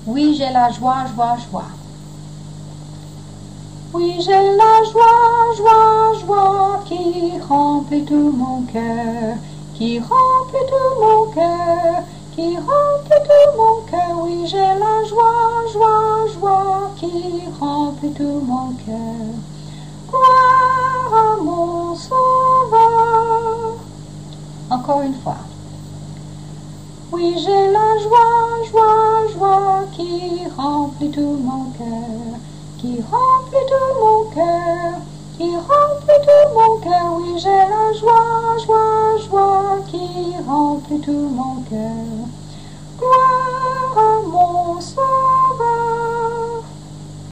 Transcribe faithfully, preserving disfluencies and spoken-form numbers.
Oui, j'ai la joie, joie, joie. Oui, j'ai la joie, joie, joie qui remplit tout mon cœur, qui remplit tout mon cœur, qui remplit tout mon cœur. Oui, j'ai la joie, joie, joie qui remplit tout mon cœur. Gloire à mon Sauveur. Encore une fois. Oui, j'ai la joie, joie, joie qui remplit tout mon cœur, qui remplit tout mon cœur, qui remplit tout mon cœur. Oui, j'ai la joie, joie, joie qui remplit tout mon cœur.